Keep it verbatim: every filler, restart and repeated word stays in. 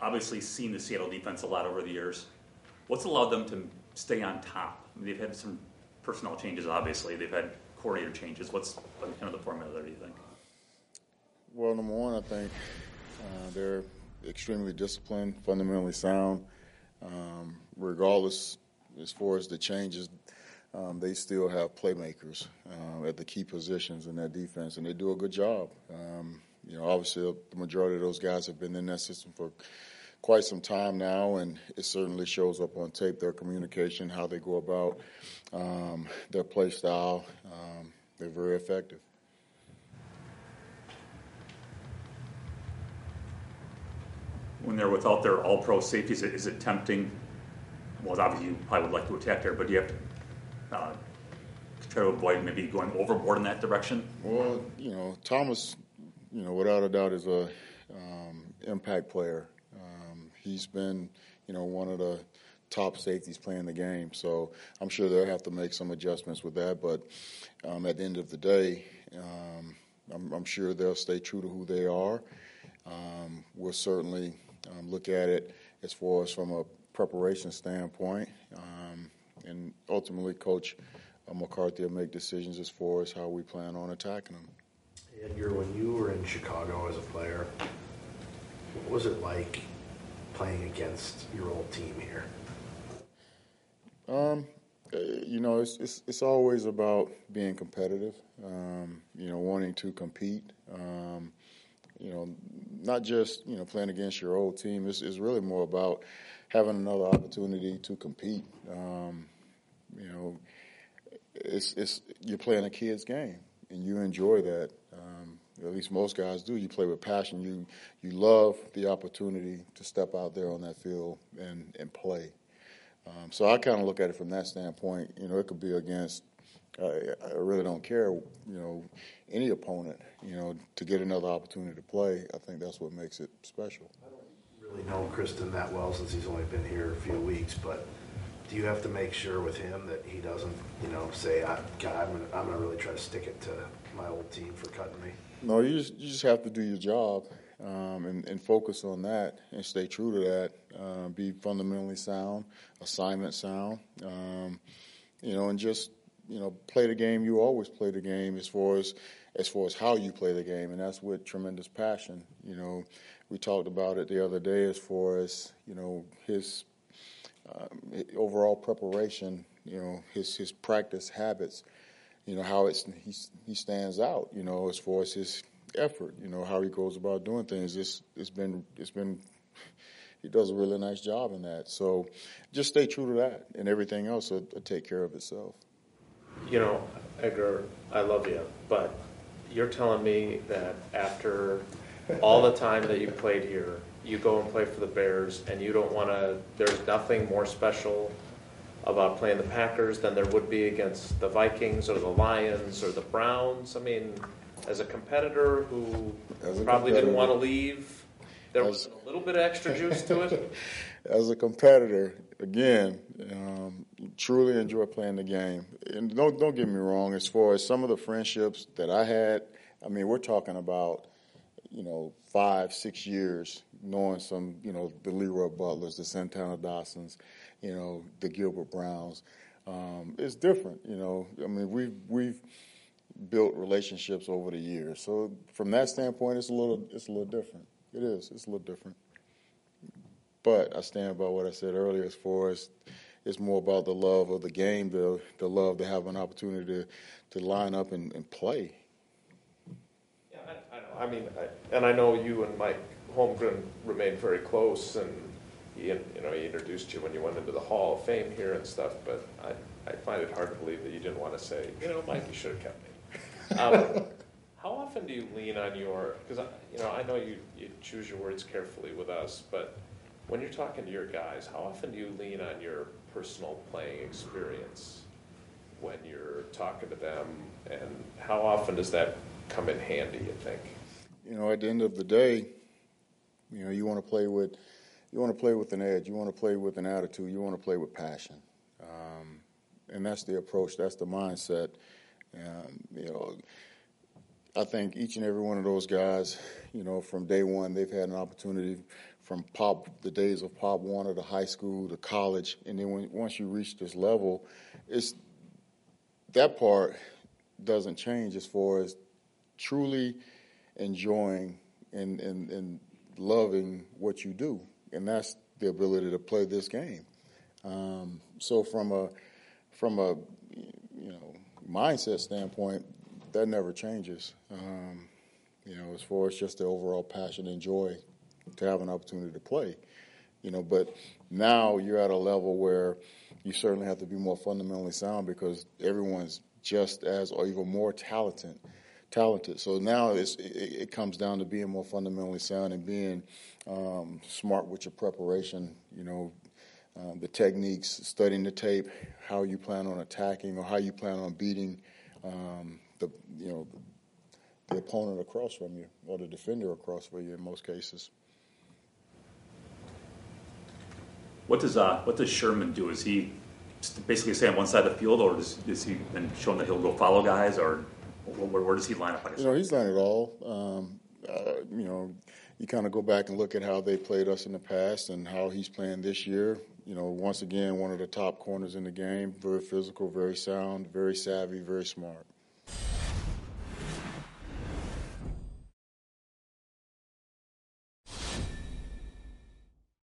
obviously seen the Seattle defense a lot over the years. What's allowed them to stay on top? I mean, they've had some personnel changes, obviously. They've had coordinator changes. What's kind of the formula there, do you think? Well, number one, I think uh, they're extremely disciplined, fundamentally sound. Um, regardless, as far as the changes, um, they still have playmakers uh, at the key positions in that defense, and they do a good job. Um, you know, obviously, the majority of those guys have been in that system for quite some time now, and it certainly shows up on tape, their communication, how they go about um, their play style. Um, they're very effective. When they're without their all-pro safeties, is it tempting? Well, obviously you probably would like to attack there, but do you have to uh, try to avoid maybe going overboard in that direction? Well, you know, Thomas, you know, without a doubt is a um, impact player. Um, he's been, you know, one of the top safeties playing the game, so I'm sure they'll have to make some adjustments with that. But um, at the end of the day, um, I'm, I'm sure they'll stay true to who they are. Um, we'll certainly um, look at it as far as from a preparation standpoint, um, and ultimately Coach uh, McCarthy will make decisions as far as how we plan on attacking them. Edgar, when you were in Chicago as a player, what was it like playing against your old team here? Um, you know, it's, it's it's always about being competitive. Um, you know, wanting to compete. Um, you know, not just you know playing against your old team. It's, it's really more about having another opportunity to compete. Um, you know, it's it's you're playing a kid's game, and you enjoy that. Um, at least most guys do. You play with passion. You you love the opportunity to step out there on that field and and play. Um, so I kind of look at it from that standpoint. You know, it could be against. Uh, I really don't care. You know, any opponent. You know, to get another opportunity to play. I think that's what makes it special. I don't really know Kristen that well since he's only been here a few weeks, but do you have to make sure with him that he doesn't, you know, say, I, God, I'm gonna, I'm gonna really try to stick it to my old team for cutting me? No, you just you just have to do your job um, and, and focus on that and stay true to that. Uh, be fundamentally sound, assignment sound, um, you know, and just you know play the game. You always play the game as far as as far as how you play the game, and that's with tremendous passion. You know, we talked about it the other day as far as you know his um, overall preparation. You know, his his practice habits. You know, how it's he, he stands out, you know, as far as his effort, you know, how he goes about doing things. It's, it's been, it's been, he does a really nice job in that. So just stay true to that, and everything else will, will take care of itself. You know, Edgar, I love you, but you're telling me that after all the time that you played here, you go and play for the Bears, and you don't want to, there's nothing more special about playing the Packers than there would be against the Vikings or the Lions or the Browns? I mean, as a competitor who As a probably competitor. didn't want to leave, there As- was a little bit of extra juice to it? As a competitor, again, um, truly enjoy playing the game. And don't don't get me wrong, as far as some of the friendships that I had, I mean, we're talking about, you know, five, six years knowing some, you know, the Leroy Butlers, the Santana Dawsons, you know, the Gilbert Browns. Um, it's different, you know. I mean, we've we've built relationships over the years. So from that standpoint, it's a little it's a little different. It is. It's a little different. But I stand by what I said earlier as far as it's more about the love of the game, the the love to have an opportunity to, to line up and, and play. Yeah, I, I know. I mean, I, and I know you and Mike Holmgren remained very close, and he, you know, he introduced you when you went into the Hall of Fame here and stuff. But I, I find it hard to believe that you didn't want to say, you know, Mike, you should have kept me. Um, how often do you lean on your? Because you know, I know you, you choose your words carefully with us, but when you're talking to your guys, how often do you lean on your personal playing experience when you're talking to them, and how often does that come in handy, you think? You know, at the end of the day, you know, you want to play with, you want to play with an edge. You want to play with an attitude. You want to play with passion, um, and that's the approach. That's the mindset. Um, you know, I think each and every one of those guys, you know, from day one, they've had an opportunity from pop the days of Pop Warner to high school to college, and then when, once you reach this level, it's that part doesn't change as far as truly enjoying and, and, and loving what you do, and that's the ability to play this game. Um, so from a from a you know mindset standpoint, that never changes. Um, you know, as far as just the overall passion and joy to have an opportunity to play. You know, but now you're at a level where you certainly have to be more fundamentally sound because everyone's just as or even more talented. Talented. So now it's, it, it comes down to being more fundamentally sound and being um, smart with your preparation. You know, um, the techniques, studying the tape, how you plan on attacking or how you plan on beating um, the you know the opponent across from you or the defender across from you in most cases. What does uh, what does Sherman do? Is he basically stay on one side of the field, or does, is he been shown that he'll go follow guys, or where, where does he line up? I guess? You know, he's done it all. Um, uh, you know, you kind of go back and look at how they played us in the past and how he's playing this year. You know, once again, one of the top corners in the game, very physical, very sound, very savvy, very smart.